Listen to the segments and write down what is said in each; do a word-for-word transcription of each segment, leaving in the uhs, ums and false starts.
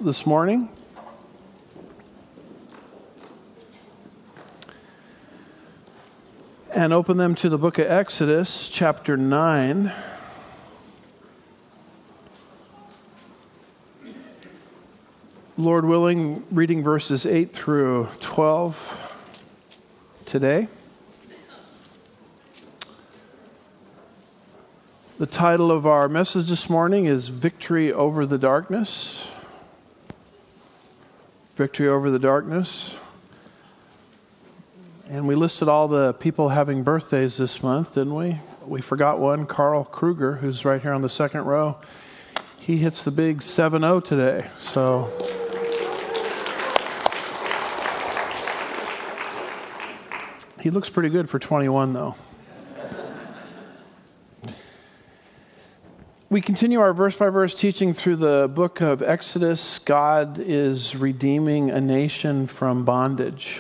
this morning. And open them to the book of Exodus, chapter nine. Lord willing, reading verses eight through twelve today. The title of our message this morning is Victory Over the Darkness. Victory Over the Darkness. And we listed all the people having birthdays this month, didn't we? We forgot one, Carl Kruger, who's right here on the second row. He hits the big seven oh today. So he looks pretty good for twenty-one, though. We continue our verse-by-verse teaching through the book of Exodus. God is redeeming a nation from bondage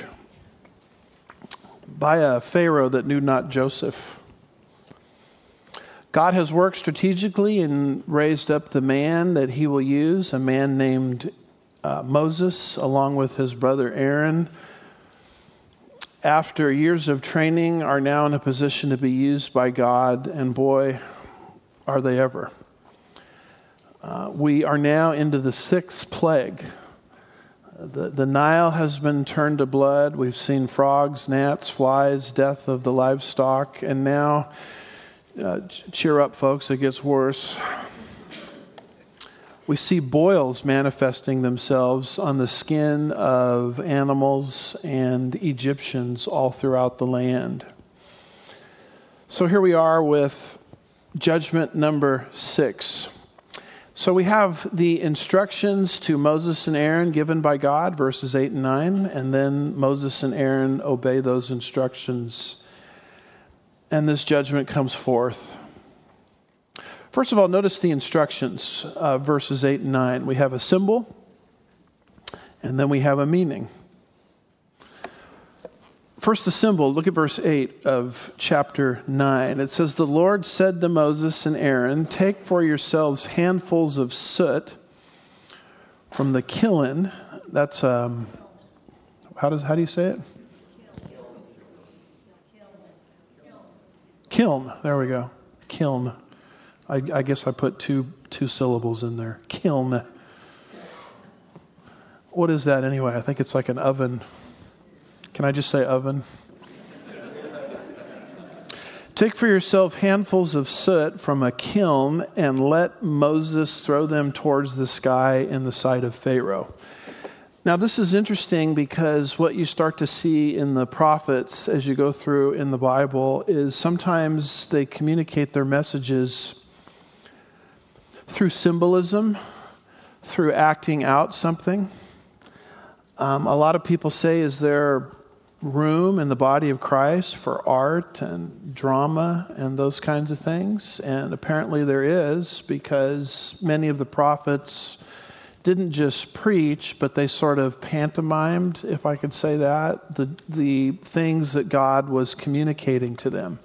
by a Pharaoh that knew not Joseph. God has worked strategically and raised up the man that he will use, a man named uh, Moses, along with his brother Aaron. After years of training, are now in a position to be used by God, and boy, are they ever. Uh, we are now into the sixth plague. The, the Nile has been turned to blood. We've seen frogs, gnats, flies, death of the livestock. And now, uh, cheer up, folks, it gets worse. We see boils manifesting themselves on the skin of animals and Egyptians all throughout the land. So here we are with judgment number six. So we have the instructions to Moses and Aaron given by God, verses eight and nine, and then Moses and Aaron obey those instructions, and this judgment comes forth. First of all, notice the instructions, uh, verses eight and nine. We have a symbol, and then we have a meaning. First, the symbol. Look at verse eight of chapter nine. It says, "The Lord said to Moses and Aaron, take for yourselves handfuls of soot from the kiln." That's, um, how does, how do you say it? Kiln. There we go. Kiln. I, I guess I put two, two syllables in there. Kiln. What is that anyway? I think it's like an oven. Can I just say oven? "Take for yourself handfuls of soot from a kiln and let Moses throw them towards the sky in the sight of Pharaoh." Now this is interesting because what you start to see in the prophets as you go through in the Bible is sometimes they communicate their messages through symbolism, through acting out something. Um, a lot of people say, is there room in the body of Christ for art and drama and those kinds of things? And apparently there is, because many of the prophets didn't just preach, but they sort of pantomimed, if I could say that, the the things that God was communicating to them.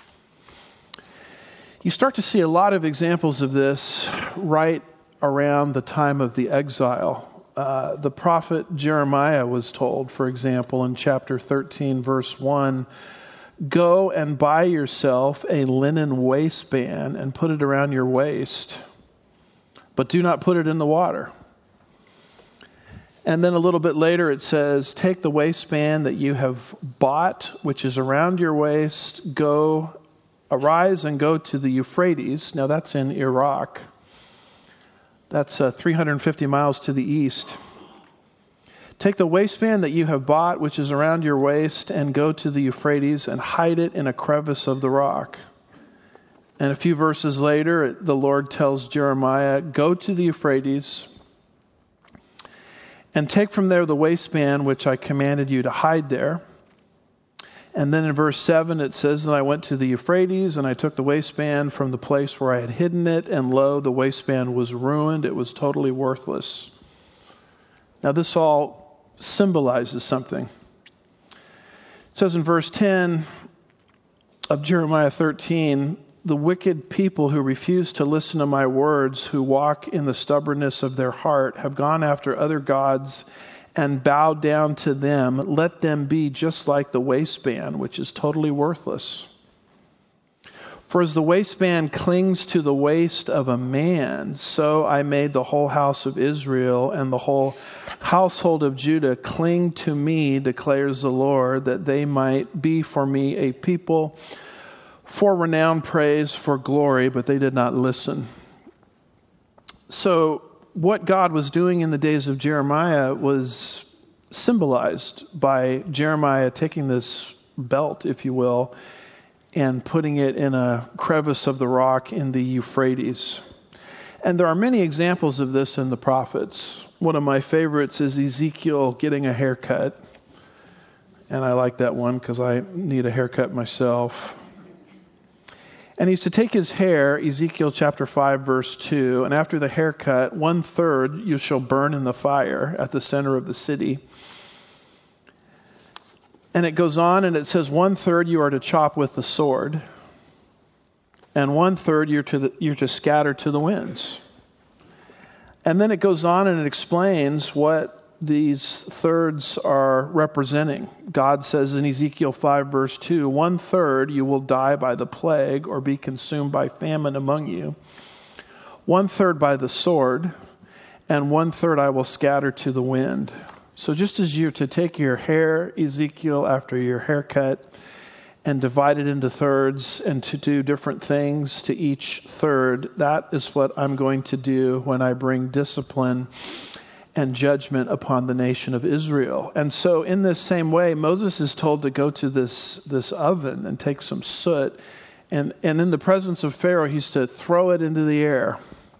You start to see a lot of examples of this right around the time of the exile. Uh, the prophet Jeremiah was told, for example, in chapter thirteen, verse one, "Go and buy yourself a linen waistband and put it around your waist, but do not put it in the water." And then a little bit later it says, "Take the waistband that you have bought, which is around your waist, go, arise and go to the Euphrates." Now that's in Iraq. That's uh, three hundred fifty miles to the east. "Take the waistband that you have bought, which is around your waist, and go to the Euphrates and hide it in a crevice of the rock." And a few verses later, the Lord tells Jeremiah, "Go to the Euphrates and take from there the waistband which I commanded you to hide there." And then in verse seven it says, "And I went to the Euphrates, and I took the waistband from the place where I had hidden it, and lo, the waistband was ruined. It was totally worthless." Now this all symbolizes something. It says in verse ten of Jeremiah thirteen, the wicked people who refuse to listen to my words, who walk in the stubbornness of their heart, have gone after other gods and bowed down to them. Let them be just like the waistband, which is totally worthless. For as the waistband clings to the waist of a man, so I made the whole house of Israel and the whole household of Judah cling to me, declares the Lord, that they might be for me a people for renown, praise, for glory, but they did not listen. So what God was doing in the days of Jeremiah was symbolized by Jeremiah taking this belt, if you will, and putting it in a crevice of the rock in the Euphrates. And there are many examples of this in the prophets. One of my favorites is Ezekiel getting a haircut. And I like that one because I need a haircut myself. And he's to take his hair, Ezekiel chapter five, verse two, and after the haircut, one third you shall burn in the fire at the center of the city. And it goes on and it says, one third you are to chop with the sword, and one third you're to the, you're to scatter to the winds. And then it goes on and it explains what these thirds are representing. God says in Ezekiel five, verse two, one third you will die by the plague or be consumed by famine among you. One third by the sword, and one third I will scatter to the wind. So just as you're to take your hair, Ezekiel, after your haircut, and divide it into thirds and to do different things to each third, that is what I'm going to do when I bring discipline and judgment upon the nation of Israel. And so in this same way, Moses is told to go to this, this oven and take some soot, and, and in the presence of Pharaoh, he's to throw it into the air.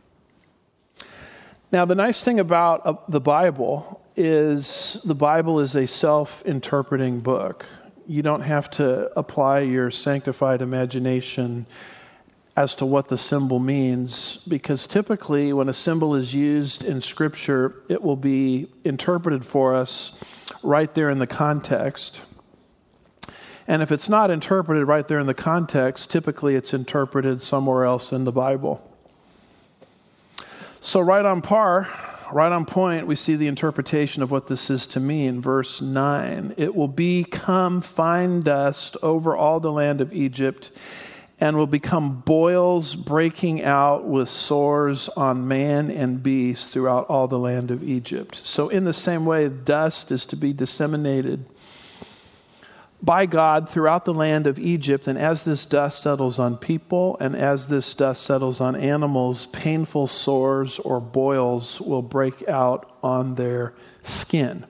Now, the nice thing about uh, the Bible is the Bible is a self-interpreting book. You don't have to apply your sanctified imagination as to what the symbol means, because typically when a symbol is used in Scripture, it will be interpreted for us right there in the context. And if it's not interpreted right there in the context, typically it's interpreted somewhere else in the Bible. So right on par, right on point, we see the interpretation of what this is to mean. Verse nine, it will become fine dust over all the land of Egypt, and will become boils breaking out with sores on man and beast throughout all the land of Egypt. So in the same way, dust is to be disseminated by God throughout the land of Egypt. And as this dust settles on people, and as this dust settles on animals, painful sores or boils will break out on their skin.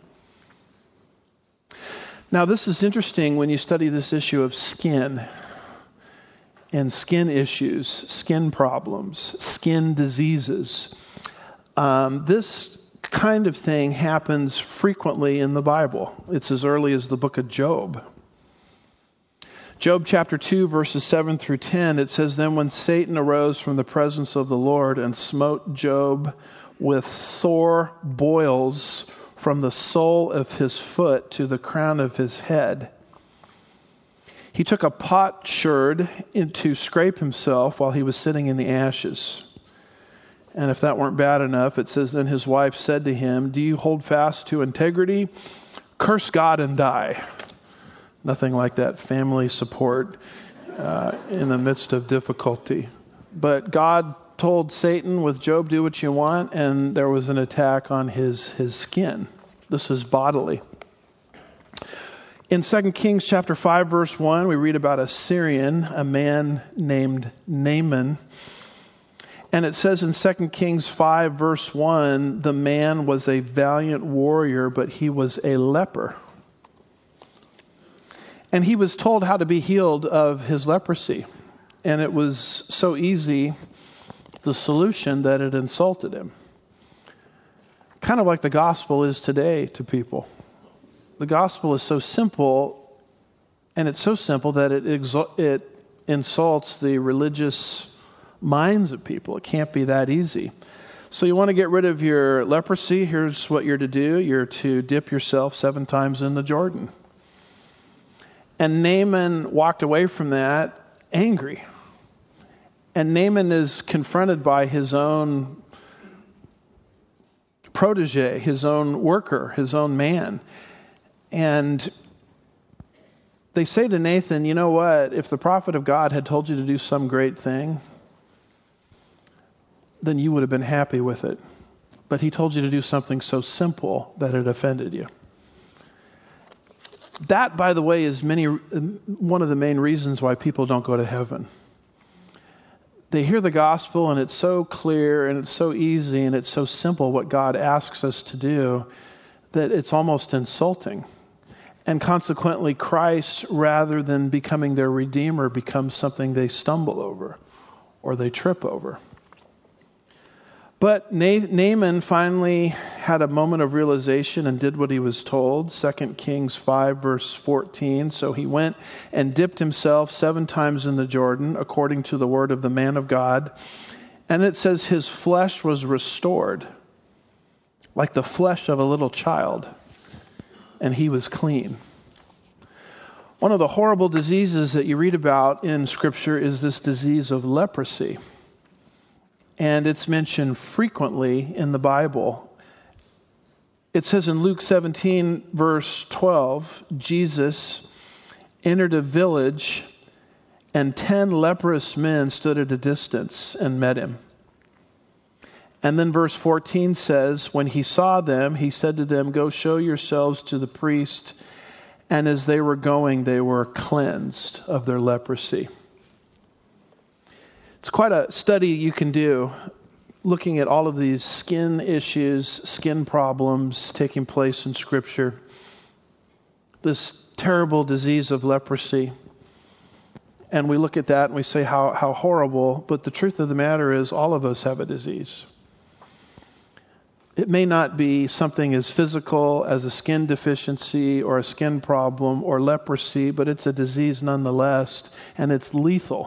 Now, this is interesting when you study this issue of skin and skin issues, skin problems, skin diseases. Um, this kind of thing happens frequently in the Bible. It's as early as the book of Job. Job chapter two, verses seven through ten, it says, then when Satan arose from the presence of the Lord and smote Job with sore boils from the sole of his foot to the crown of his head, he took a potsherd to scrape himself while he was sitting in the ashes. And if that weren't bad enough, it says, then his wife said to him, do you hold fast to integrity? Curse God and die. Nothing like that family support uh, in the midst of difficulty. But God told Satan, with Job, do what you want, and there was an attack on his, his skin. This is bodily. In Second Kings chapter five, verse one, we read about a Syrian, a man named Naaman. And it says in Second Kings five, verse one, the man was a valiant warrior, but he was a leper. And he was told how to be healed of his leprosy. And it was so easy, the solution, that it insulted him. Kind of like the gospel is today to people. The gospel is so simple, and it's so simple that it exo- it insults the religious minds of people. It can't be that easy. So you want to get rid of your leprosy, here's what you're to do. You're to dip yourself seven times in the Jordan. And Naaman walked away from that angry. And Naaman is confronted by his own protege, his own worker, his own man. And they say to Nathan, you know what, if the prophet of God had told you to do some great thing, then you would have been happy with it. But he told you to do something so simple that it offended you. That, by the way, is many one of the main reasons why people don't go to heaven. They hear the gospel and it's so clear and it's so easy and it's so simple what God asks us to do that it's almost insulting. And consequently, Christ, rather than becoming their Redeemer, becomes something they stumble over or they trip over. But Naaman finally had a moment of realization and did what he was told. Second Kings five, verse fourteen. So he went and dipped himself seven times in the Jordan, according to the word of the man of God. And it says his flesh was restored, like the flesh of a little child. And he was clean. One of the horrible diseases that you read about in Scripture is this disease of leprosy. And it's mentioned frequently in the Bible. It says in Luke seventeen, verse twelve, Jesus entered a village and ten leprous men stood at a distance and met him. And then verse fourteen says, when he saw them, he said to them, go show yourselves to the priest. And as they were going, they were cleansed of their leprosy. It's quite a study you can do looking at all of these skin issues, skin problems taking place in Scripture. This terrible disease of leprosy. And we look at that and we say how, how horrible. But the truth of the matter is all of us have a disease. It may not be something as physical as a skin deficiency or a skin problem or leprosy, but it's a disease nonetheless, and it's lethal.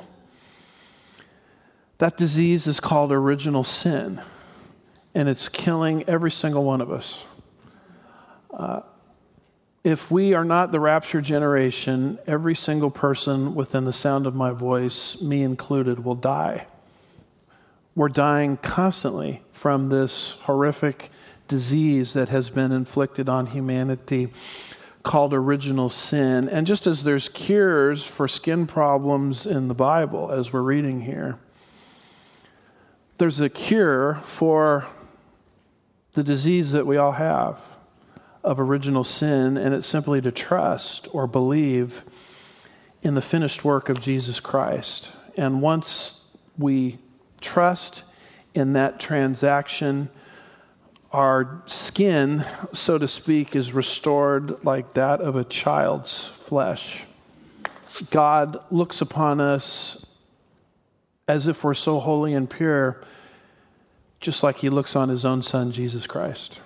That disease is called original sin, and it's killing every single one of us. Uh, if we are not the rapture generation, every single person within the sound of my voice, me included, will die. We're dying constantly from this horrific disease that has been inflicted on humanity called original sin. And just as there's cures for skin problems in the Bible, as we're reading here, there's a cure for the disease that we all have of original sin, and it's simply to trust or believe in the finished work of Jesus Christ. And once we trust in that transaction, our skin, so to speak, is restored like that of a child's flesh. God looks upon us as if we're so holy and pure, just like He looks on His own Son, Jesus Christ.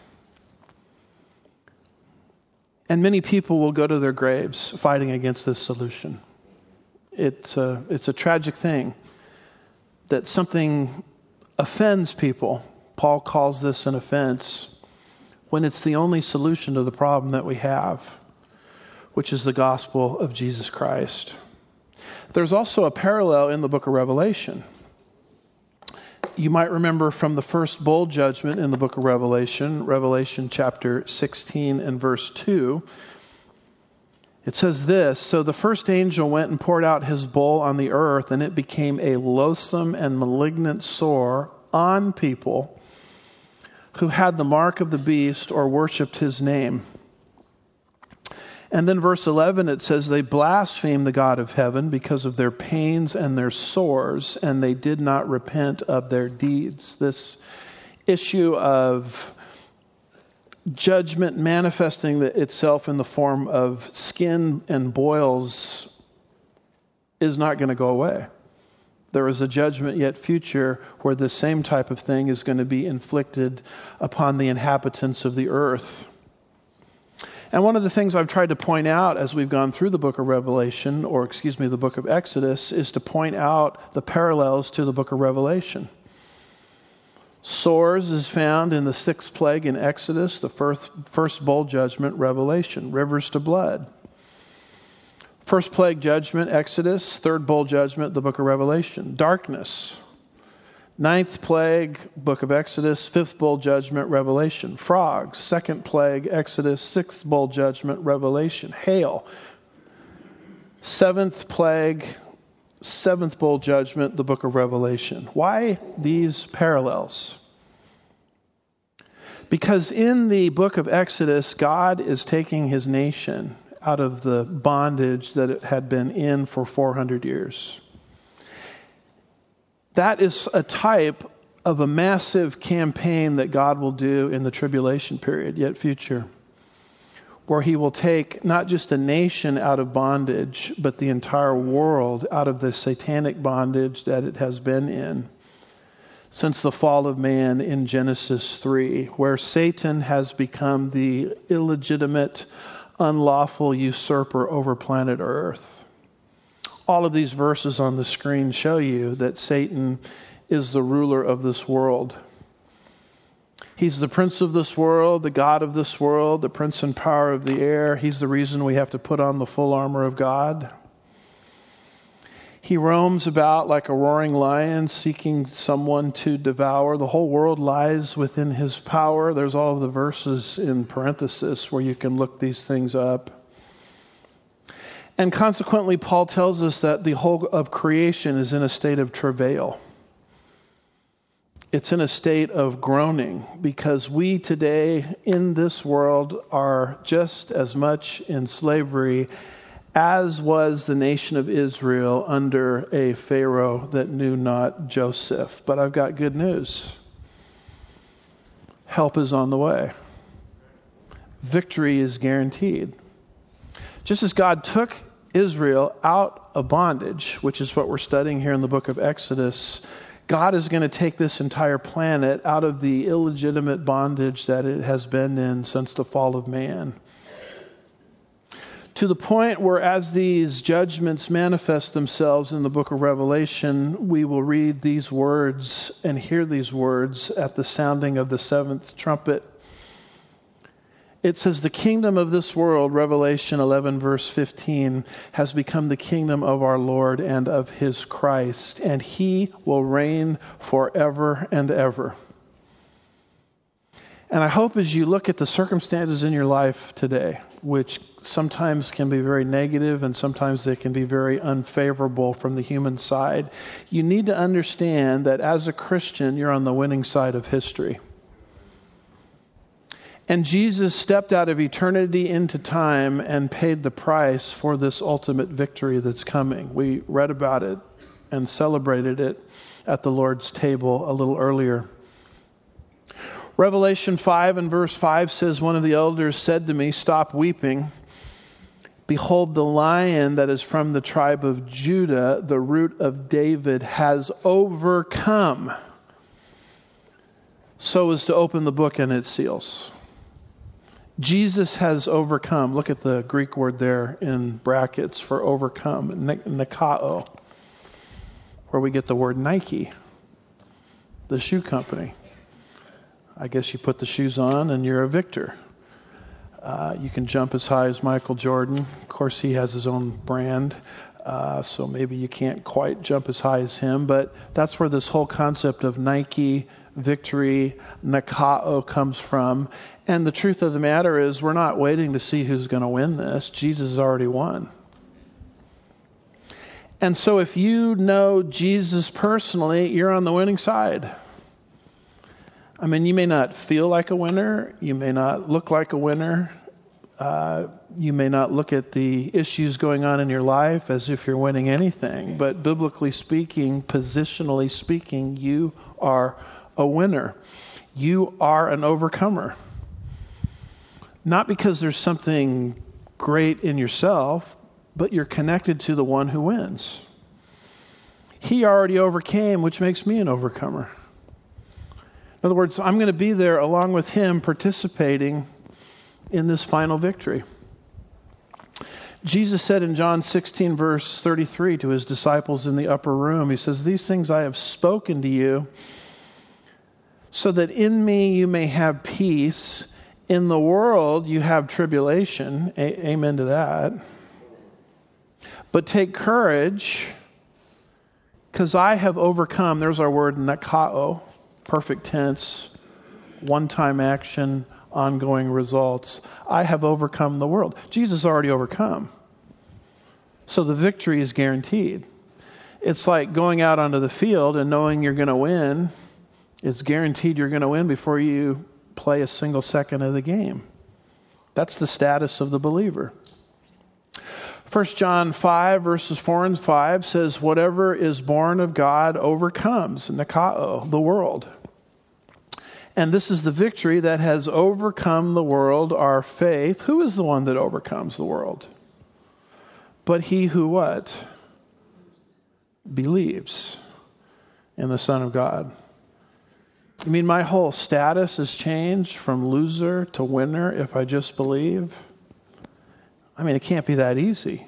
And many people will go to their graves fighting against this solution. It's a, it's a tragic thing that something offends people. Paul calls this an offense when it's the only solution to the problem that we have, which is the gospel of Jesus Christ. There's also a parallel in the book of Revelation. You might remember from the first bowl judgment in the book of Revelation, Revelation chapter sixteen and verse two. It says this, so the first angel went and poured out his bowl on the earth, and it became a loathsome and malignant sore on people who had the mark of the beast or worshipped his name. And then verse eleven, it says, they blasphemed the God of heaven because of their pains and their sores, and they did not repent of their deeds. This issue of judgment manifesting itself in the form of skin and boils is not going to go away. There is a judgment yet future where the same type of thing is going to be inflicted upon the inhabitants of the earth. And one of the things I've tried to point out as we've gone through the book of Revelation, or excuse me, the book of Exodus, is to point out the parallels to the book of Revelation. Sores is found in the sixth plague in Exodus, the first, first bowl judgment, Revelation, rivers to blood. First plague judgment, Exodus. Third bowl judgment, the book of Revelation. Darkness. Ninth plague, book of Exodus. Fifth bowl judgment, Revelation. Frogs. Second plague, Exodus. Sixth bowl judgment, Revelation. Hail. Seventh plague, seventh bowl judgment, the book of Revelation. Why these parallels? Because in the book of Exodus, God is taking his nation out of the bondage that it had been in for four hundred years. That is a type of a massive campaign that God will do in the tribulation period, yet future, where he will take not just a nation out of bondage, but the entire world out of the satanic bondage that it has been in since the fall of man in Genesis three, where Satan has become the illegitimate, unlawful usurper over planet Earth. All of these verses on the screen show you that Satan is the ruler of this world. He's the prince of this world, the god of this world, the prince and power of the air. He's the reason we have to put on the full armor of God. He roams about like a roaring lion, seeking someone to devour. The whole world lies within his power. There's all of the verses in parenthesis where you can look these things up. And consequently, Paul tells us that the whole of creation is in a state of travail. It's in a state of groaning because we today in this world are just as much in slavery as was the nation of Israel under a Pharaoh that knew not Joseph. But I've got good news. Help is on the way. Victory is guaranteed. Just as God took Israel out of bondage, which is what we're studying here in the book of Exodus, God is going to take this entire planet out of the illegitimate bondage that it has been in since the fall of man. To the point where as these judgments manifest themselves in the book of Revelation, we will read these words and hear these words at the sounding of the seventh trumpet. It says, the kingdom of this world, Revelation eleven verse fifteen, has become the kingdom of our Lord and of his Christ, and he will reign forever and ever. And I hope as you look at the circumstances in your life today, which sometimes can be very negative and sometimes they can be very unfavorable from the human side, you need to understand that as a Christian, you're on the winning side of history. And Jesus stepped out of eternity into time and paid the price for this ultimate victory that's coming. We read about it and celebrated it at the Lord's table a little earlier. Revelation five and verse five says, one of the elders said to me, stop weeping. Behold, the Lion that is from the tribe of Judah, the root of David, has overcome so as to open the book and its seals. Jesus has overcome. Look at the Greek word there in brackets for overcome, nikao, where we get the word Nike, the shoe company. I guess you put the shoes on and you're a victor. Uh, you can jump as high as Michael Jordan. Of course, he has his own brand, uh, so maybe you can't quite jump as high as him, but that's where this whole concept of Nike, victory, nikao comes from. And the truth of the matter is we're not waiting to see who's going to win this. Jesus has already won. And so if you know Jesus personally, you're on the winning side. I mean, you may not feel like a winner. You may not look like a winner. Uh, you may not look at the issues going on in your life as if you're winning anything. But biblically speaking, positionally speaking, you are a winner. You are an overcomer. Not because there's something great in yourself, but you're connected to the one who wins. He already overcame, which makes me an overcomer. In other words, I'm going to be there along with him participating in this final victory. Jesus said in John sixteen verse thirty-three to his disciples in the upper room, he says, these things I have spoken to you so that in me you may have peace. In the world you have tribulation. A- amen to that. But take courage, because I have overcome. There's our word, nakao, perfect tense, one-time action, ongoing results. I have overcome the world. Jesus already overcome. So the victory is guaranteed. It's like going out onto the field and knowing you're going to win. It's guaranteed you're going to win before you play a single second of the game. That's the status of the believer. First John five, verses four and five says, whatever is born of God overcomes, nakao, the world. And this is the victory that has overcome the world, our faith. Who is the one that overcomes the world? But he who what? Believes in the Son of God. You mean my whole status has changed from loser to winner if I just believe? I mean, it can't be that easy.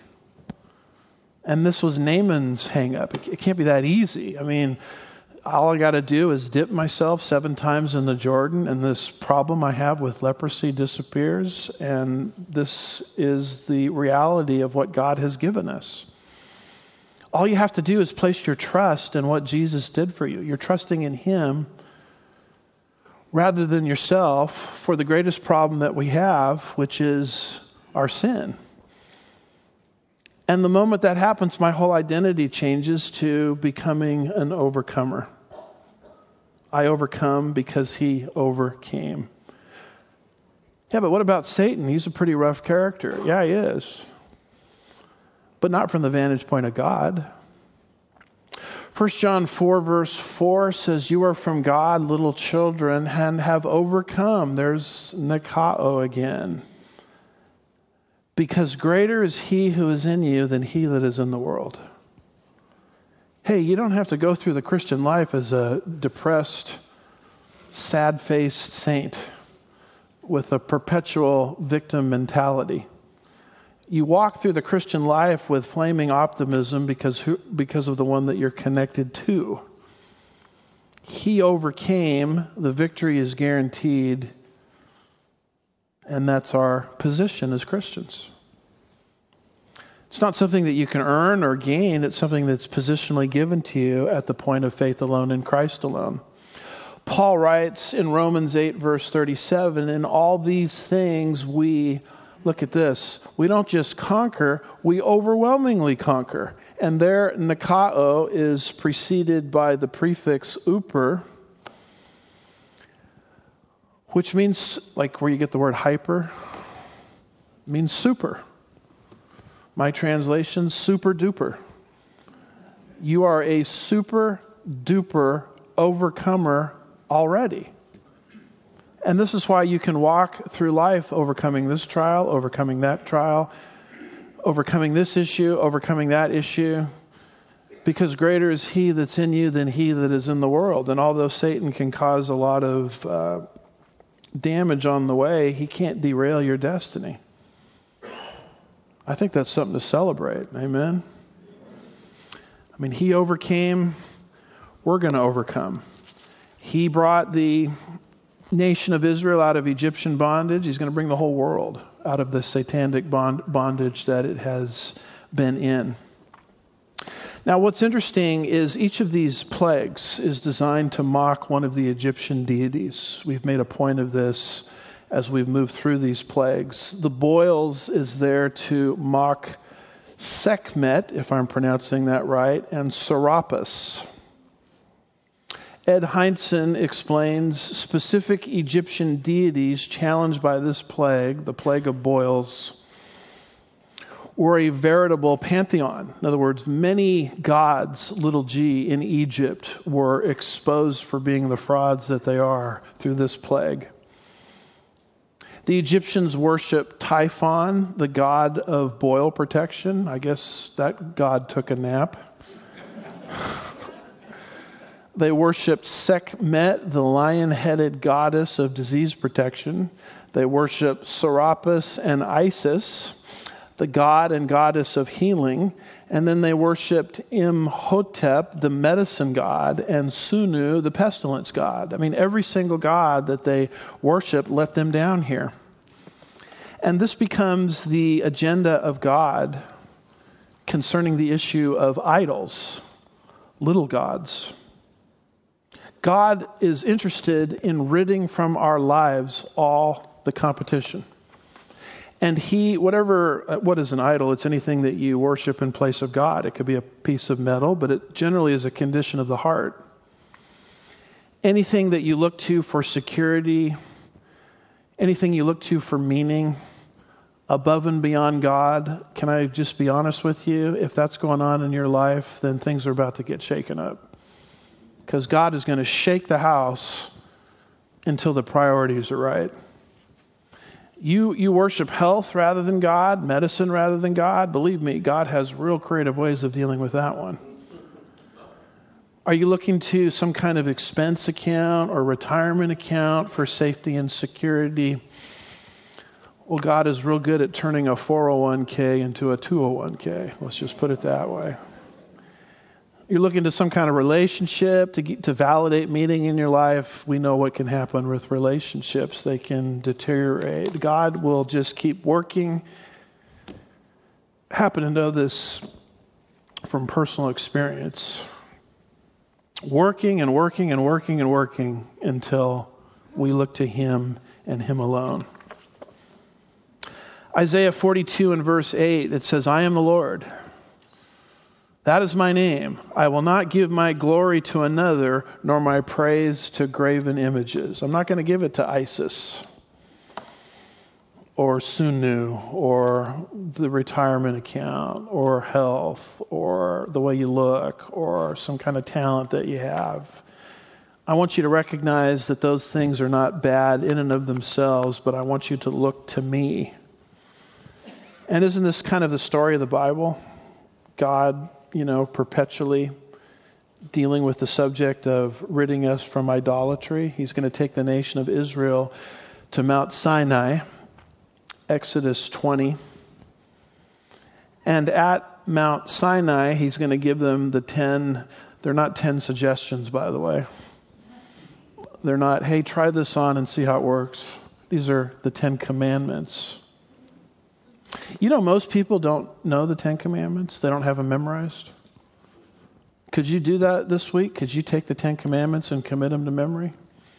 And this was Naaman's hang up. It can't be that easy. I mean, all I got to do is dip myself seven times in the Jordan, and this problem I have with leprosy disappears. And this is the reality of what God has given us. All you have to do is place your trust in what Jesus did for you. You're trusting in Him rather than yourself for the greatest problem that we have, which is our sin. And the moment that happens, my whole identity changes to becoming an overcomer. I overcome because He overcame. Yeah, but what about Satan? He's a pretty rough character. Yeah, he is. But not from the vantage point of God. First John four, verse four says, you are from God, little children, and have overcome. There's nakao again. Because greater is He who is in you than he that is in the world. Hey, you don't have to go through the Christian life as a depressed, sad-faced saint with a perpetual victim mentality. You walk through the Christian life with flaming optimism because because of the one that you're connected to. He overcame, the victory is guaranteed, and that's our position as Christians. It's not something that you can earn or gain. It's something that's positionally given to you at the point of faith alone in Christ alone. Paul writes in Romans eight, verse thirty-seven, in all these things we, look at this, we don't just conquer, we overwhelmingly conquer. And there, nakao is preceded by the prefix uper, which means, like where you get the word hyper, means super. My translation, super duper. You are a super duper overcomer already. And this is why you can walk through life overcoming this trial, overcoming that trial, overcoming this issue, overcoming that issue. Because greater is He that's in you than he that is in the world. And although Satan can cause a lot of uh, damage on the way, he can't derail your destiny. I think that's something to celebrate. Amen? I mean, He overcame. We're going to overcome. He brought the nation of Israel out of Egyptian bondage. He's going to bring the whole world out of the satanic bond, bondage that it has been in. Now, what's interesting is each of these plagues is designed to mock one of the Egyptian deities. We've made a point of this as we've moved through these plagues. The boils is there to mock Sekhmet, if I'm pronouncing that right, and Serapis. Ed Heinzen explains specific Egyptian deities challenged by this plague, the plague of boils, were a veritable pantheon. In other words, many gods, little g, in Egypt were exposed for being the frauds that they are through this plague. The Egyptians worshiped Typhon, the god of boil protection. I guess that god took a nap. They worshipped Sekhmet, the lion-headed goddess of disease protection. They worshipped Serapis and Isis, the god and goddess of healing. And then they worshipped Imhotep, the medicine god, and Sunu, the pestilence god. I mean, every single god that they worshipped let them down here. And this becomes the agenda of God concerning the issue of idols, little gods. God is interested in ridding from our lives all the competition. And he, whatever, what is an idol? It's anything that you worship in place of God. It could be a piece of metal, but it generally is a condition of the heart. Anything that you look to for security, anything you look to for meaning, above and beyond God, can I just be honest with you? If that's going on in your life, then things are about to get shaken up. Because God is going to shake the house until the priorities are right. You you worship health rather than God, medicine rather than God. Believe me, God has real creative ways of dealing with that one. Are you looking to some kind of expense account or retirement account for safety and security? Well, God is real good at turning a four oh one k into a two oh one k. Let's just put it that way. You're looking to some kind of relationship to get, to validate meaning in your life. We know what can happen with relationships. They can deteriorate. God will just keep working. Happen to know this from personal experience. Working and working and working and working until we look to Him and Him alone. Isaiah forty-two and verse eight, it says, I am the Lord. That is my name. I will not give my glory to another, nor my praise to graven images. I'm not going to give it to ISIS or Sunu or the retirement account or health or the way you look or some kind of talent that you have. I want you to recognize that those things are not bad in and of themselves, but I want you to look to me. And isn't this kind of the story of the Bible? God, you know, perpetually dealing with the subject of ridding us from idolatry. He's going to take the nation of Israel to Mount Sinai, Exodus twenty. And at Mount Sinai, He's going to give them the ten, they're not ten suggestions, by the way. They're not, hey, try this on and see how it works. These are the Ten Commandments. You know, most people don't know the Ten Commandments. They don't have them memorized. Could you do that this week? Could you take the Ten Commandments and commit them to memory?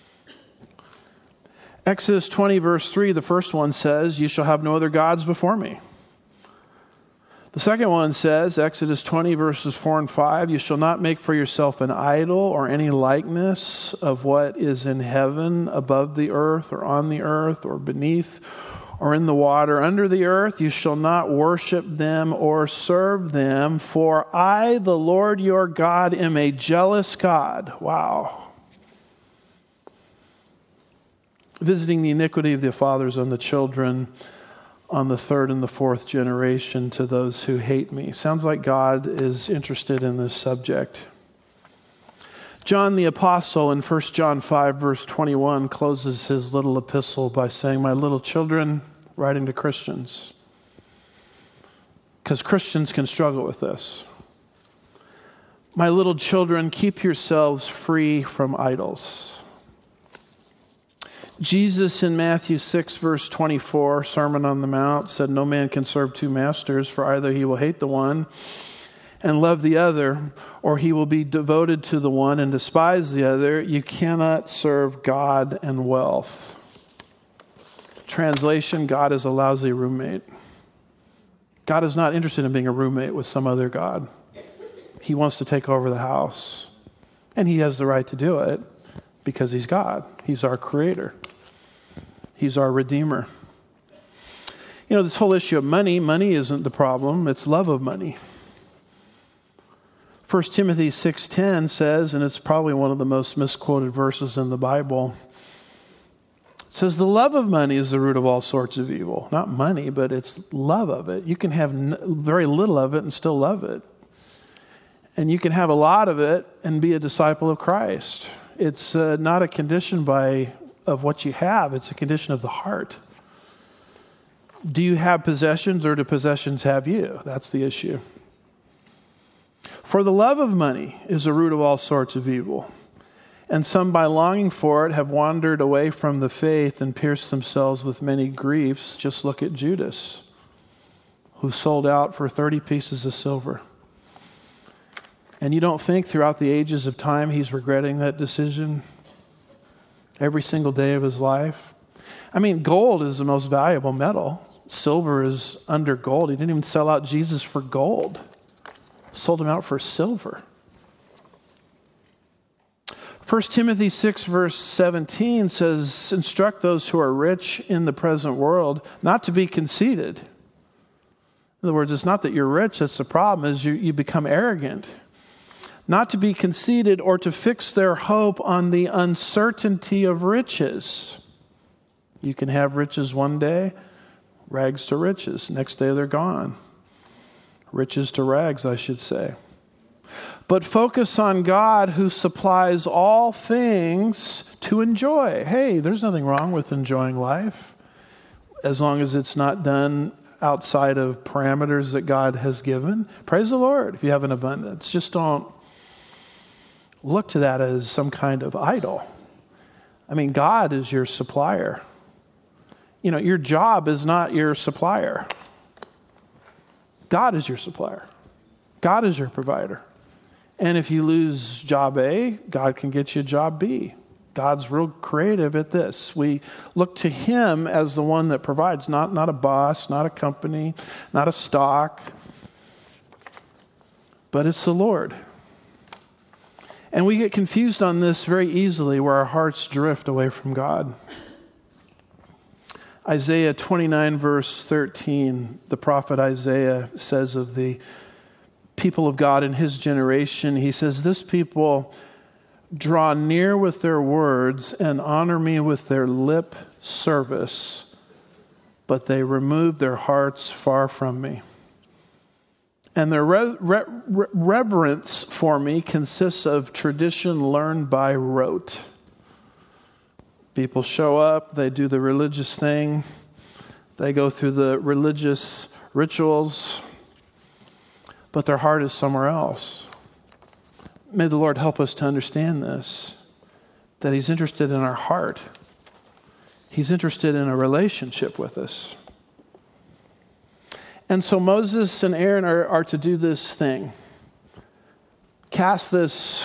Exodus twenty verse three, the first one says, you shall have no other gods before me. The second one says, Exodus twenty verses four and five, you shall not make for yourself an idol or any likeness of what is in heaven, above the earth, or on the earth, or beneath, or in the water under the earth. You shall not worship them or serve them, for I, the Lord your God, am a jealous God. Wow. Visiting the iniquity of the fathers on the children, on the third and the fourth generation, to those who hate me. Sounds like God is interested in this subject. John the Apostle in First John five verse twenty-one closes his little epistle by saying, my little children, writing to Christians. Because Christians can struggle with this. My little children, keep yourselves free from idols. Jesus in Matthew six verse twenty-four, Sermon on the Mount, said, no man can serve two masters, for either he will hate the one and love the other, or he will be devoted to the one and despise the other. You cannot serve God and wealth. Translation, God is a lousy roommate. God is not interested in being a roommate with some other God. He wants to take over the house. And He has the right to do it because He's God. He's our creator. He's our redeemer. You know, this whole issue of money, money isn't the problem. It's love of money. First Timothy six ten says, and it's probably one of the most misquoted verses in the Bible, it says, the love of money is the root of all sorts of evil. Not money, but it's love of it. You can have very little of it and still love it. And you can have a lot of it and be a disciple of Christ. It's uh, not a condition by of what you have. It's a condition of the heart. Do you have possessions, or do possessions have you? That's the issue. For the love of money is the root of all sorts of evil. And some, by longing for it, have wandered away from the faith and pierced themselves with many griefs. Just look at Judas. who sold out for thirty pieces of silver. And you don't think throughout the ages of time he's regretting that decision every single day of his life? I mean, gold is the most valuable metal. Silver is under gold. He didn't even sell out Jesus for gold. Sold him out for silver. First Timothy six verse seventeen says, instruct those who are rich in the present world not to be conceited. In other words, it's not that you're rich that's the problem, is you, you become arrogant. Not to be conceited or to fix their hope on the uncertainty of riches. You can have riches one day, rags to riches. Next day they're gone. Riches to rags, I should say. But focus on God who supplies all things to enjoy. Hey, there's nothing wrong with enjoying life as long as it's not done outside of parameters that God has given. Praise the Lord if you have an abundance. Just don't look to that as some kind of idol. I mean, God is your supplier. You know, your job is not your supplier. God is your supplier. God is your provider. And if you lose job A, God can get you job B. God's real creative at this. We look to Him as the one that provides, not, not a boss, not a company, not a stock, but it's the Lord. And we get confused on this very easily, where our hearts drift away from God. Isaiah twenty-nine verse thirteen, the prophet Isaiah says of the people of God in his generation, he says, this people draw near with their words and honor me with their lip service, but they remove their hearts far from me. And their re- re- reverence for me consists of tradition learned by rote. People show up, they do the religious thing, they go through the religious rituals, but their heart is somewhere else. May the Lord help us to understand this, that He's interested in our heart. He's interested in a relationship with us. And so Moses and Aaron are, are to do this thing. Cast this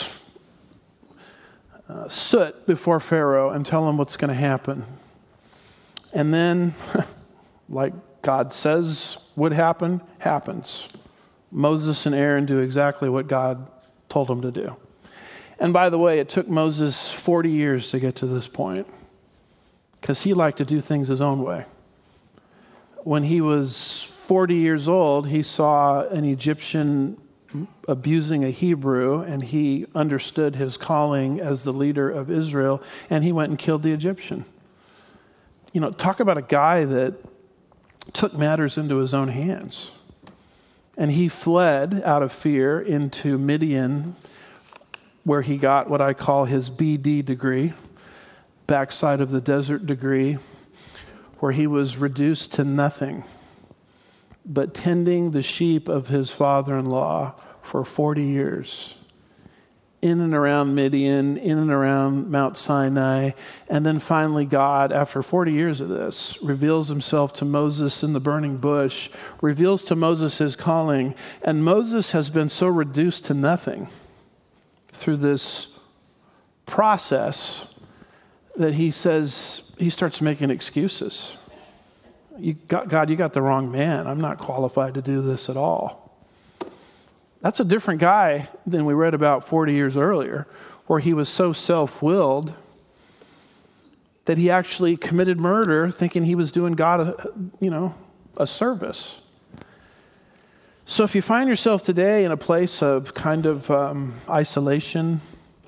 uh, soot before Pharaoh and tell him what's going to happen. And then, like God says would happen, happens. Moses and Aaron do exactly what God told them to do. And by the way, it took Moses forty years to get to this point, because he liked to do things his own way. When he was forty years old, he saw an Egyptian abusing a Hebrew, and he understood his calling as the leader of Israel, and he went and killed the Egyptian. You know, talk about a guy that took matters into his own hands. And he fled out of fear into Midian, where he got what I call his B D degree, backside of the desert degree, where he was reduced to nothing but tending the sheep of his father-in-law for forty years. In and around Midian, in and around Mount Sinai. And then finally God, after forty years of this, reveals himself to Moses in the burning bush, reveals to Moses his calling. And Moses has been so reduced to nothing through this process that he says, he starts making excuses. You got, God, you got the wrong man. I'm not qualified to do this at all. That's a different guy than we read about forty years earlier, where he was so self-willed that he actually committed murder thinking he was doing God a, you know, a service. So if you find yourself today in a place of kind of um, isolation,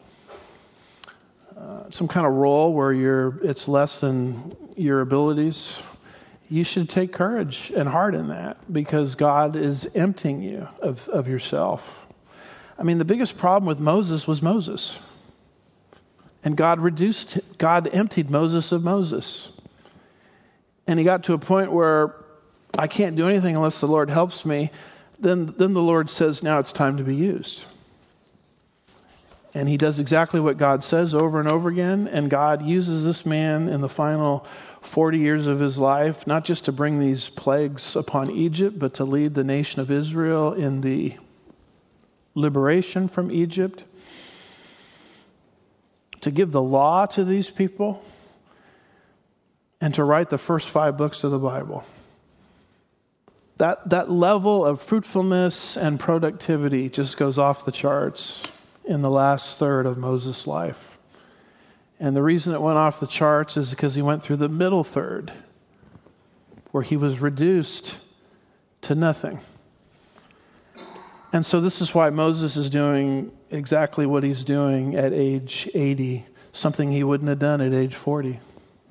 uh, some kind of role where you're it's less than your abilities, you should take courage and heart in that, because God is emptying you of, of yourself. I mean, the biggest problem with Moses was Moses. And God reduced, God emptied Moses of Moses. And he got to a point where I can't do anything unless the Lord helps me. Then, then the Lord says, now it's time to be used. And he does exactly what God says over and over again. And God uses this man in the final forty years of his life, not just to bring these plagues upon Egypt, but to lead the nation of Israel in the liberation from Egypt, to give the law to these people, and to write the first five books of the Bible. That, that level of fruitfulness and productivity just goes off the charts in the last third of Moses' life. And the reason it went off the charts is because he went through the middle third, where he was reduced to nothing. And so this is why Moses is doing exactly what he's doing at age eighty, something he wouldn't have done at age forty.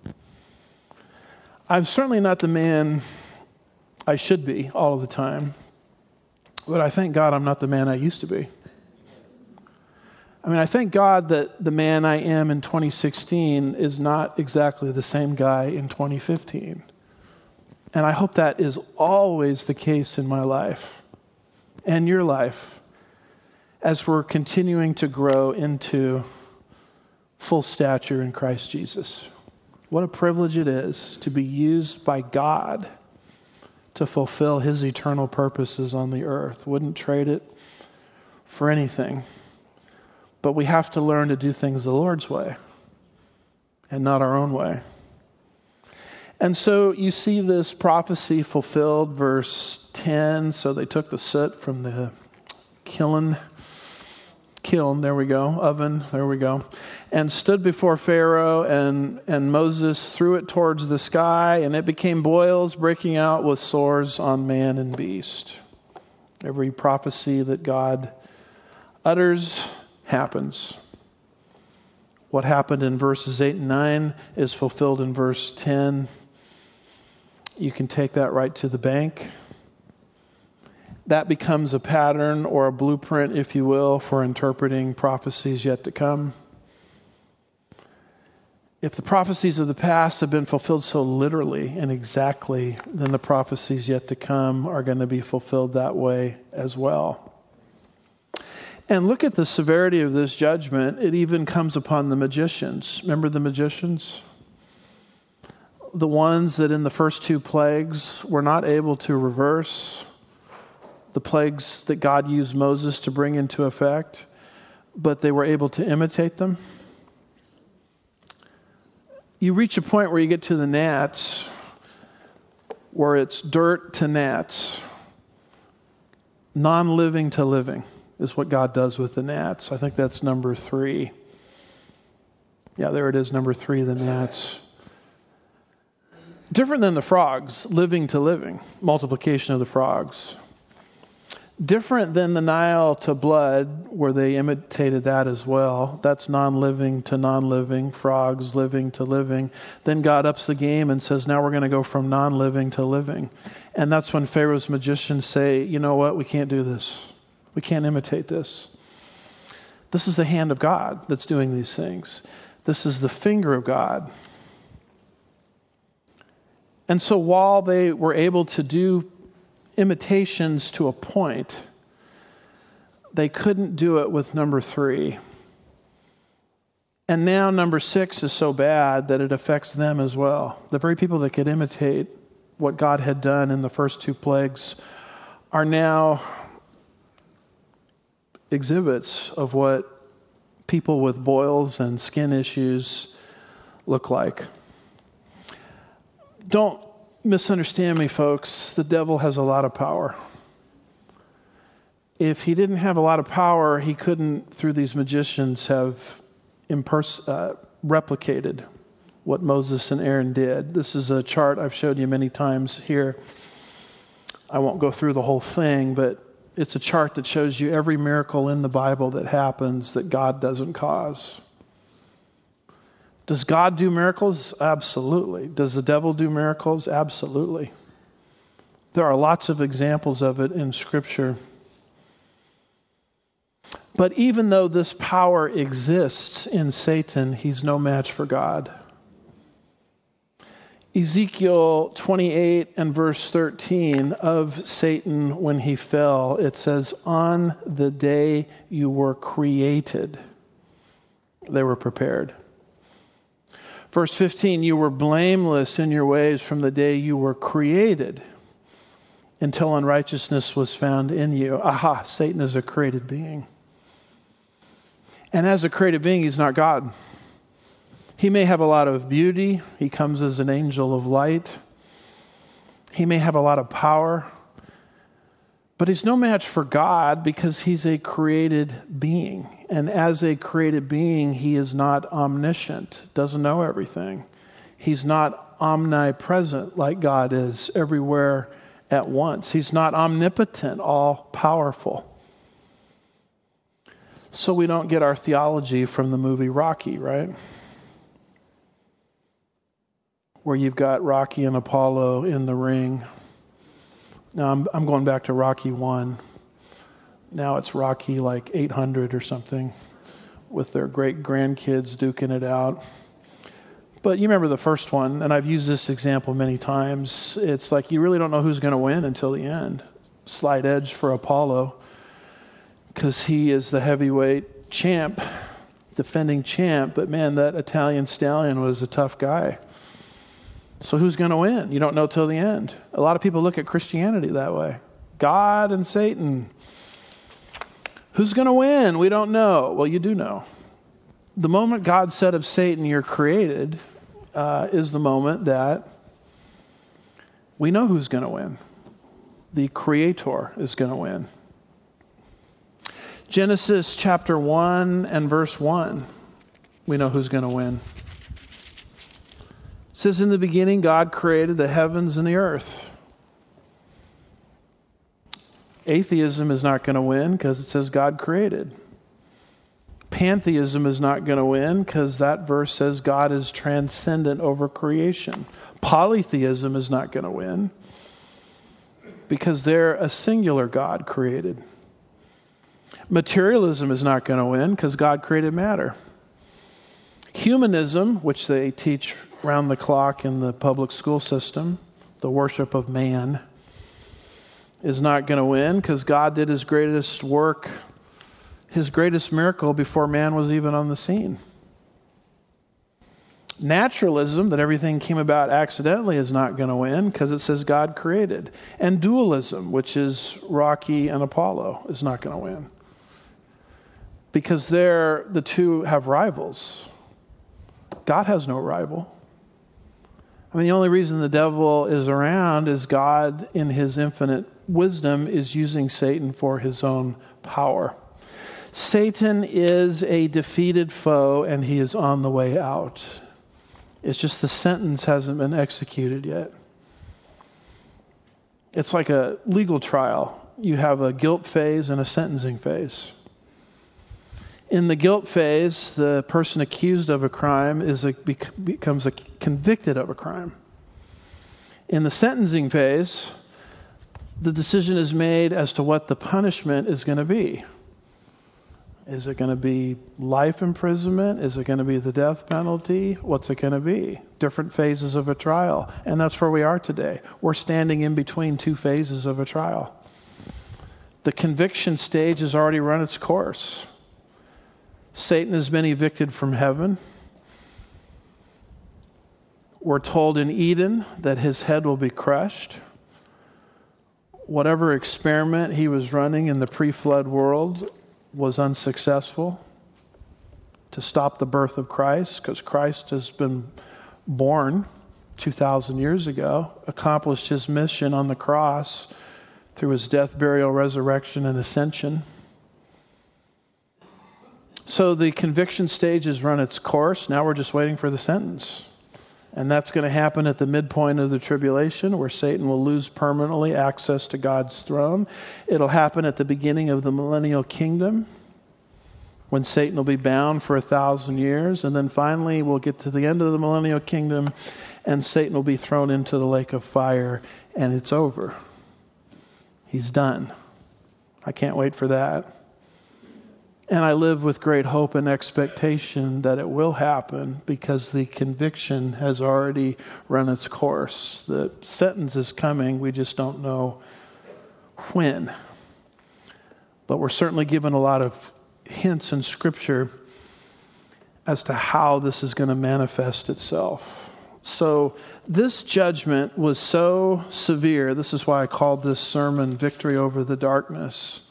I'm certainly not the man I should be all of the time, but I thank God I'm not the man I used to be. I mean, I thank God that the man I am in twenty sixteen is not exactly the same guy in twenty fifteen. And I hope that is always the case in my life and your life as we're continuing to grow into full stature in Christ Jesus. What a privilege it is to be used by God to fulfill His eternal purposes on the earth. Wouldn't trade it for anything. But we have to learn to do things the Lord's way and not our own way. And so you see this prophecy fulfilled, verse ten. So they took the soot from the kiln, kiln, there we go, oven, there we go, and stood before Pharaoh, and, and Moses threw it towards the sky, and it became boils breaking out with sores on man and beast. Every prophecy that God utters happens. What happened in verses eight and nine is fulfilled in verse ten. You can take that right to the bank. That becomes a pattern or a blueprint, if you will, for interpreting prophecies yet to come. If the prophecies of the past have been fulfilled so literally and exactly, then the prophecies yet to come are going to be fulfilled that way as well. And look at the severity of this judgment. It even comes upon the magicians. Remember the magicians? The ones that in the first two plagues were not able to reverse the plagues that God used Moses to bring into effect, but they were able to imitate them. You reach a point where you get to the gnats, where it's dirt to gnats, non-living to living is what God does with the gnats. I think that's number three. Yeah, there it is, number three, the gnats. Different than the frogs, living to living, multiplication of the frogs. Different than the Nile to blood, where they imitated that as well. That's non-living to non-living, frogs living to living. Then God ups the game and says, now we're going to go from non-living to living. And that's when Pharaoh's magicians say, you know what, we can't do this. We can't imitate this. This is the hand of God that's doing these things. This is the finger of God. And so while they were able to do imitations to a point, they couldn't do it with number three. And now number six is so bad that it affects them as well. The very people that could imitate what God had done in the first two plagues are now exhibits of what people with boils and skin issues look like. Don't misunderstand me, folks. The devil has a lot of power. If he didn't have a lot of power, he couldn't, through these magicians, have impers- uh, replicated what Moses and Aaron did. This is a chart I've showed you many times here. I won't go through the whole thing, but it's a chart that shows you every miracle in the Bible that happens that God doesn't cause. Does God do miracles? Absolutely. Does the devil do miracles? Absolutely. There are lots of examples of it in Scripture. But even though this power exists in Satan, he's no match for God. Ezekiel twenty-eight and verse thirteen of Satan when he fell, it says, on the day you were created, they were prepared. Verse fifteen, you were blameless in your ways from the day you were created until unrighteousness was found in you. Aha, Satan is a created being. And as a created being, he's not God. He may have a lot of beauty. He comes as an angel of light. He may have a lot of power. But he's no match for God because he's a created being. And as a created being, he is not omniscient, doesn't know everything. He's not omnipresent like God is everywhere at once. He's not omnipotent, all powerful. So we don't get our theology from the movie Rocky, right? Where you've got Rocky and Apollo in the ring. Now I'm I'm going back to Rocky one. Now it's Rocky like eight hundred or something with their great grandkids duking it out. But you remember the first one, and I've used this example many times. It's like you really don't know who's going to win until the end. Slight edge for Apollo because he is the heavyweight champ, defending champ. But man, that Italian stallion was a tough guy. So who's going to win? You don't know till the end. A lot of people look at Christianity that way. God and Satan. Who's going to win? We don't know. Well, you do know. The moment God said of Satan, you're created, uh, is the moment that we know who's going to win. The Creator is going to win. Genesis chapter one and verse one. We know who's going to win. It says, in the beginning, God created the heavens and the earth. Atheism is not going to win because it says God created. Pantheism is not going to win because that verse says God is transcendent over creation. Polytheism is not going to win because they're a singular God created. Materialism is not going to win because God created matter. Humanism, which they teach round the clock in the public school system, the worship of man, is not going to win because God did his greatest work, his greatest miracle before man was even on the scene. Naturalism, that everything came about accidentally, is not going to win because it says God created. And dualism, which is Rocky and Apollo, is not going to win because they're, the two have rivals. God has no rival. I mean, the only reason the devil is around is God, in his infinite wisdom, is using Satan for his own power. Satan is a defeated foe, and he is on the way out. It's just the sentence hasn't been executed yet. It's like a legal trial. You have a guilt phase and a sentencing phase. In the guilt phase, the person accused of a crime is a, becomes a convicted of a crime. In the sentencing phase, the decision is made as to what the punishment is going to be. Is it going to be life imprisonment? Is it going to be the death penalty? What's it going to be? Different phases of a trial. And that's where we are today. We're standing in between two phases of a trial. The conviction stage has already run its course. Satan has been evicted from heaven. We're told in Eden that his head will be crushed. Whatever experiment he was running in the pre-flood world was unsuccessful to stop the birth of Christ, because Christ has been born two thousand years ago, accomplished his mission on the cross through his death, burial, resurrection, and ascension. So the conviction stage has run its course. Now we're just waiting for the sentence. And that's going to happen at the midpoint of the tribulation, where Satan will lose permanently access to God's throne. It'll happen at the beginning of the millennial kingdom, when Satan will be bound for a thousand years. And then finally we'll get to the end of the millennial kingdom, and Satan will be thrown into the lake of fire, and it's over. He's done. I can't wait for that. And I live with great hope and expectation that it will happen, because the conviction has already run its course. The sentence is coming. We just don't know when. But we're certainly given a lot of hints in Scripture as to how this is going to manifest itself. So this judgment was so severe. This is why I called this sermon Victory Over the Darkness.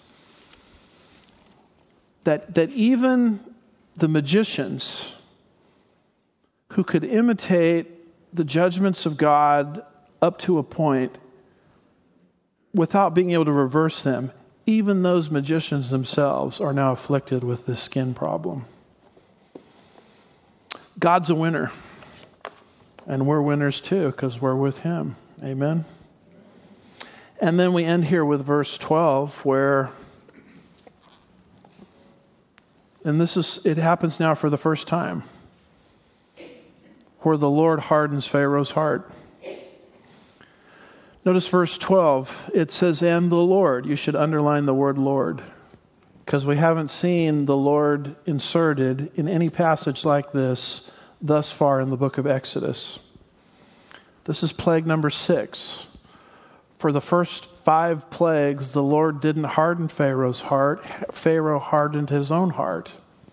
That, that even the magicians who could imitate the judgments of God up to a point without being able to reverse them, even those magicians themselves are now afflicted with this skin problem. God's a winner. And we're winners too, because we're with Him. Amen? And then we end here with verse twelve, where, and this is, it happens now for the first time, where the Lord hardens Pharaoh's heart. Notice verse twelve. It says, and the Lord. You should underline the word Lord, because we haven't seen the Lord inserted in any passage like this thus far in the book of Exodus. This is plague number six. For the first five plagues, the Lord didn't harden Pharaoh's heart. Pharaoh hardened his own heart.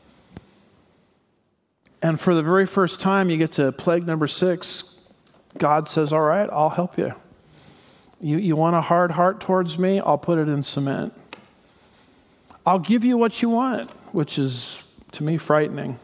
And for the very first time, you get to plague number six, God says, all right, I'll help you. You, you want a hard heart towards me? I'll put it in cement. I'll give you what you want, which is, to me, frightening.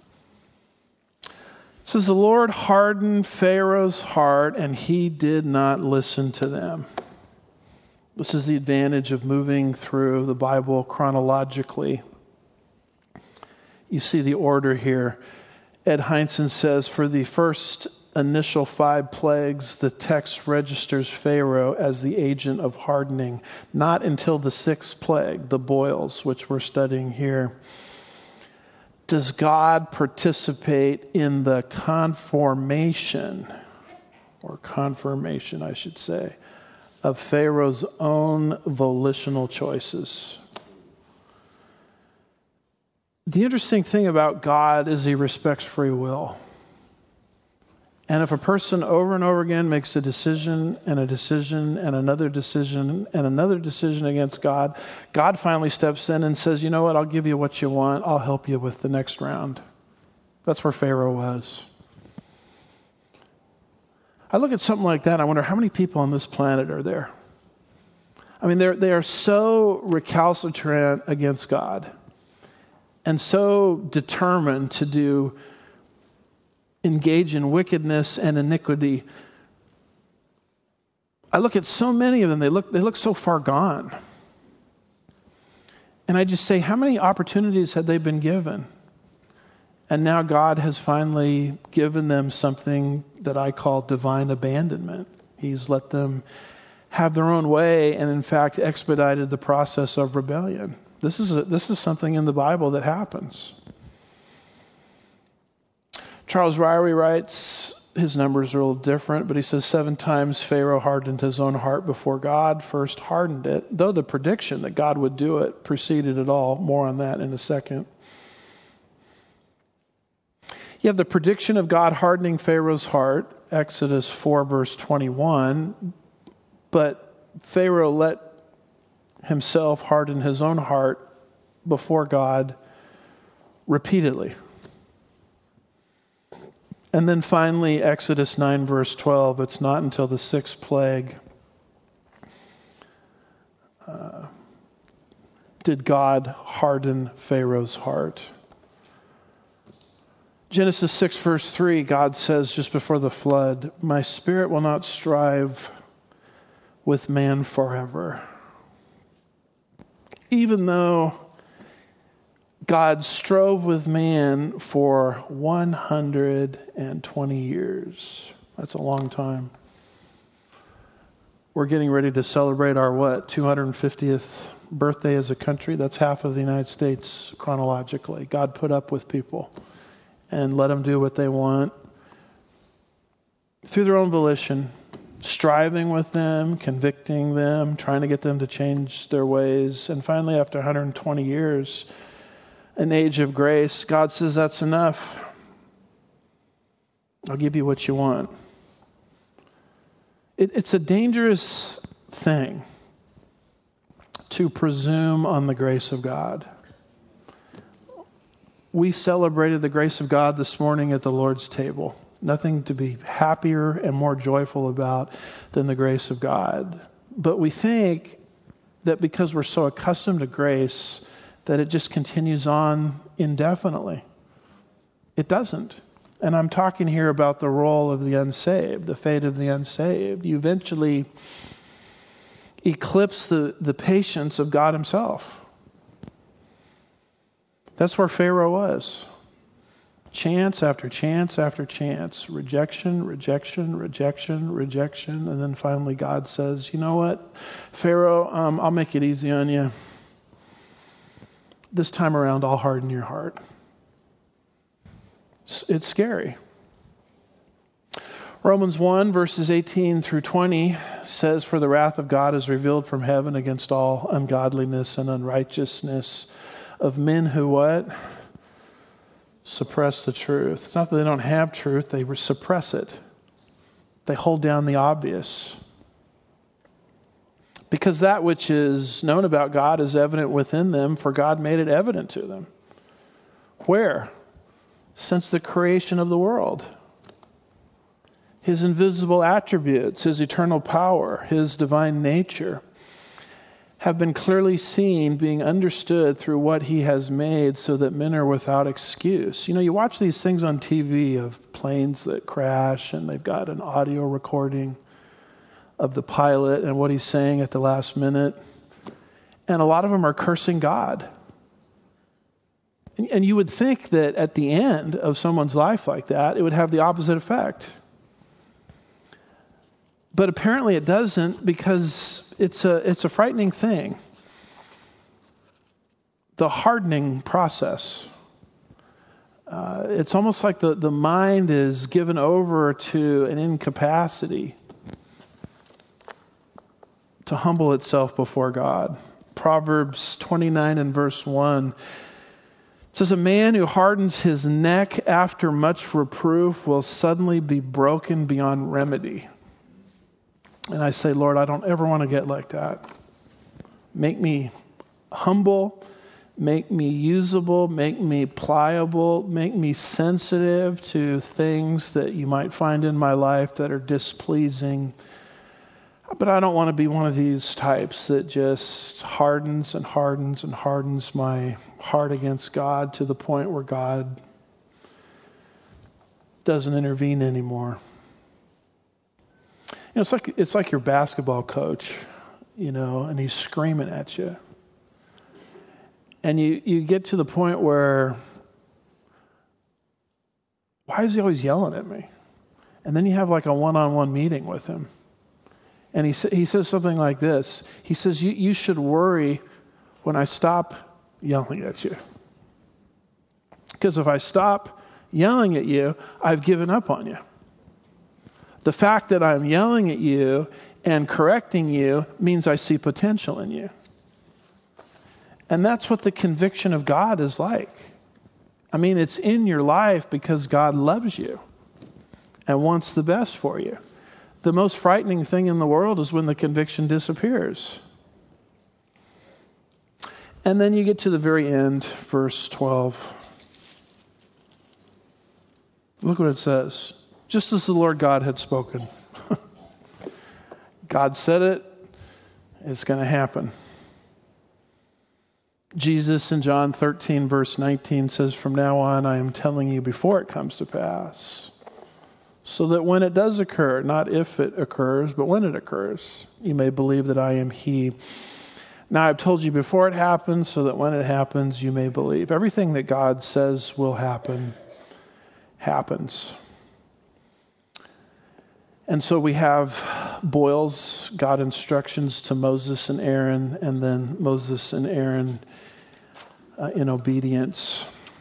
It says, the Lord hardened Pharaoh's heart, and he did not listen to them. This is the advantage of moving through the Bible chronologically. You see the order here. Ed Heinzen says, for the first initial five plagues, the text registers Pharaoh as the agent of hardening. Not until the sixth plague, the boils, which we're studying here, does God participate in the conformation, or confirmation, I should say, of Pharaoh's own volitional choices. The interesting thing about God is He respects free will. And if a person over and over again makes a decision and a decision and another decision and another decision against God, God finally steps in and says, you know what, I'll give you what you want. I'll help you with the next round. That's where Pharaoh was. I look at something like that and I wonder how many people on this planet are there? I mean, they're, they are so recalcitrant against God and so determined to do engage in wickedness and iniquity. I look at so many of them, they look they look so far gone. And I just say, how many opportunities had they been given? And now God has finally given them something that I call divine abandonment. He's let them have their own way and in fact expedited the process of rebellion. This is a, this is something in the Bible that happens. Charles Ryrie writes, his numbers are a little different, but he says seven times Pharaoh hardened his own heart before God, first hardened it, though the prediction that God would do it preceded it all. More on that in a second. You have the prediction of God hardening Pharaoh's heart, Exodus four verse twenty-one, but Pharaoh let himself harden his own heart before God repeatedly. And then finally, Exodus nine verse twelve, it's not until the sixth plague uh, did God harden Pharaoh's heart. Genesis six verse three, God says just before the flood, my spirit will not strive with man forever. Even though God strove with man for one hundred twenty years. That's a long time. We're getting ready to celebrate our, what, two hundred fiftieth birthday as a country? That's half of the United States chronologically. God put up with people and let them do what they want through their own volition, striving with them, convicting them, trying to get them to change their ways. And finally, after one hundred twenty years, an age of grace, God says, that's enough. I'll give you what you want. It, it's a dangerous thing to presume on the grace of God. we celebrated the grace of God this morning at the Lord's table. Nothing to be happier and more joyful about than the grace of God. But we think that because we're so accustomed to grace, that it just continues on indefinitely. It doesn't. And I'm talking here about the role of the unsaved, the fate of the unsaved. You eventually eclipse the, the patience of God himself. That's where Pharaoh was. Chance after chance after chance. Rejection, rejection, rejection, rejection. And then finally God says, you know what, Pharaoh, um, I'll make it easy on you. This time around, I'll harden your heart. It's, it's scary. Romans one, verses eighteen through twenty says, for the wrath of God is revealed from heaven against all ungodliness and unrighteousness of men who what? Suppress the truth. It's not that they don't have truth, they suppress it. They hold down the obvious. Because that which is known about God is evident within them, for God made it evident to them. Where? Since the creation of the world. His invisible attributes, his eternal power, his divine nature have been clearly seen, being understood through what he has made, so that men are without excuse. You know, you watch these things on T V of planes that crash, and they've got an audio recording of the pilot and what he's saying at the last minute. And a lot of them are cursing God. And, and you would think that at the end of someone's life like that, it would have the opposite effect. But apparently it doesn't, because it's a it's a frightening thing. The hardening process. Uh, it's almost like the, the mind is given over to an incapacity to humble itself before God. Proverbs twenty-nine and verse one says, a man who hardens his neck after much reproof will suddenly be broken beyond remedy. And I say, Lord, I don't ever want to get like that. Make me humble, make me usable, make me pliable, make me sensitive to things that you might find in my life that are displeasing. But I don't want to be one of these types that just hardens and hardens and hardens my heart against God to the point where God doesn't intervene anymore. You know, it's like it's like your basketball coach, you know, and he's screaming at you. And you, you get to the point where, why is he always yelling at me? And then you have like a one-on-one meeting with him. And he he says something like this. He says, you, you should worry when I stop yelling at you. Because if I stop yelling at you, I've given up on you. The fact that I'm yelling at you and correcting you means I see potential in you. And that's what the conviction of God is like. I mean, it's in your life because God loves you and wants the best for you. The most frightening thing in the world is when the conviction disappears. And then you get to the very end, verse twelve. Look what it says. Just as the Lord God had spoken. God said it, it's going to happen. Jesus in John thirteen, verse nineteen says, from now on I am telling you before it comes to pass, so that when it does occur, not if it occurs, but when it occurs, you may believe that I am He. Now I've told you before it happens, so that when it happens, you may believe. Everything that God says will happen, happens. And so we have boils, God instructions to Moses and Aaron, and then Moses and Aaron uh, in obedience.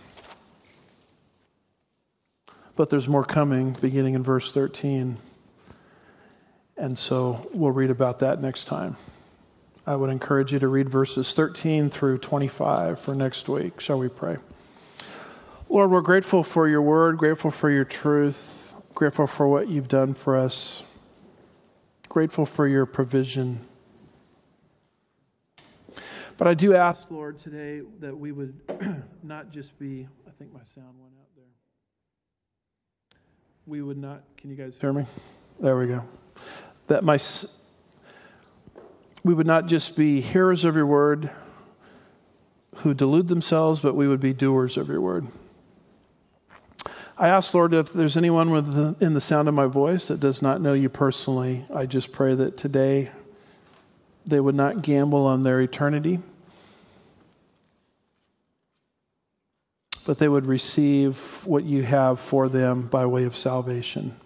But there's more coming, beginning in verse thirteen. And so we'll read about that next time. I would encourage you to read verses thirteen through twenty-five for next week. Shall we pray? Lord, we're grateful for your word, grateful for your truth. Grateful for what you've done for us. Grateful for your provision. But I do ask, Lord, today that we would not just be, I think my sound went out there. We would not, can you guys hear me? There we go. That my, we would not just be hearers of your word who delude themselves, but we would be doers of your word. I ask, Lord, if there's anyone within the sound of my voice that does not know you personally, I just pray that today they would not gamble on their eternity, but they would receive what you have for them by way of salvation.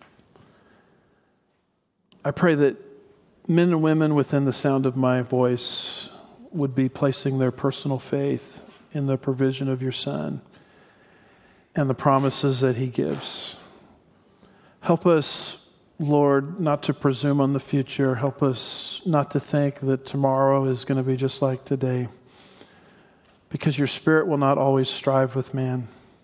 I pray that men and women within the sound of my voice would be placing their personal faith in the provision of your Son and the promises that he gives. Help us, Lord, not to presume on the future. Help us not to think that tomorrow is going to be just like today, because your Spirit will not always strive with man.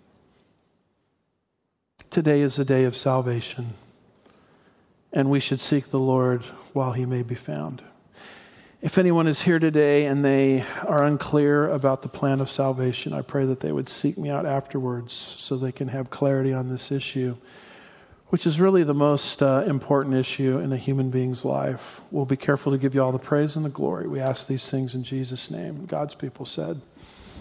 Today is a day of salvation, and we should seek the Lord while he may be found. If anyone is here today and they are unclear about the plan of salvation, I pray that they would seek me out afterwards so they can have clarity on this issue, which is really the most uh, important issue in a human being's life. We'll be careful to give you all the praise and the glory. We ask these things in Jesus' name. God's people said,